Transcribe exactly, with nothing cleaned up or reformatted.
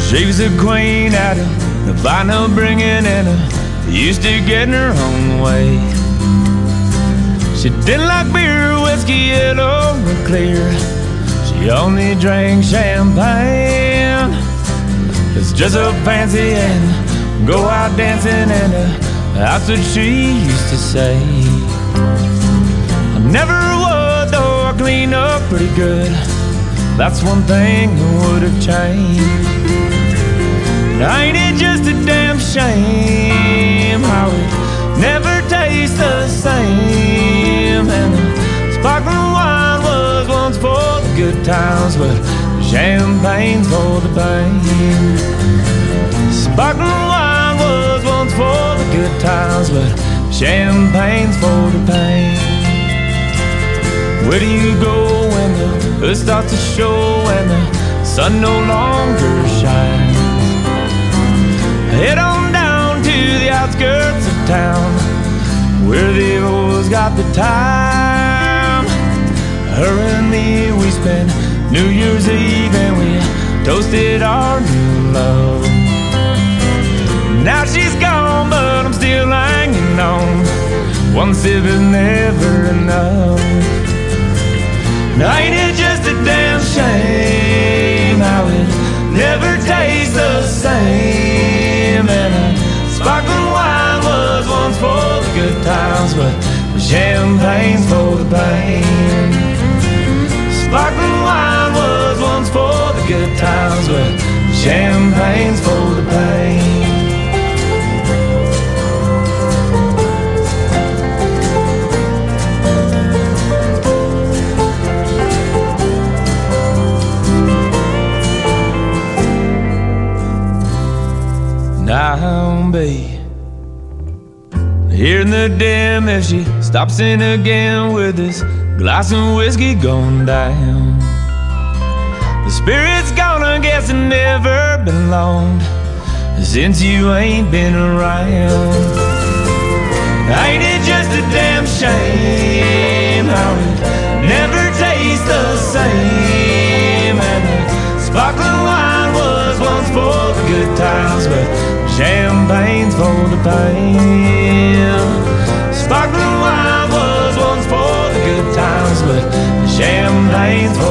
She was a queen at the vinyl bringing in her, used to getting her own way. She didn't like beer, whiskey, yellow or clear. She only drank champagne. It's just so fancy and go out dancing, and uh, that's what she used to say. I never would, though I clean up pretty good. That's one thing that would have changed. Ain't it just a damn shame how it never tastes the same? And the sparkling wine was once for the good times, but champagne's for the pain. Sparkling wine was once for the good times, but champagne's for the pain. Where do you go when the earth starts to show and the sun no longer shines? Head on down to the outskirts of town, where they've always got the time. Her and me, we spent New Year's Eve and we toasted our new love. Now she's gone, but I'm still hanging on. One sip is never enough. Now ain't it just a damn shame how it never tastes the same? And a sparkling wine was once for the good times, but champagne's for the pain. Sparkling wine was once for the good times, but champagne's for the pain. Now, babe, here in the dim, if she stops in again with this glass of whiskey going down, the spirit's gone, I guess it never been long since you ain't been around. Ain't it just a damn shame how it never tastes the same? And the sparkling wine was once for the good times, but champagne's for the pain. Sparkling wine was once for the good times, but champagne's for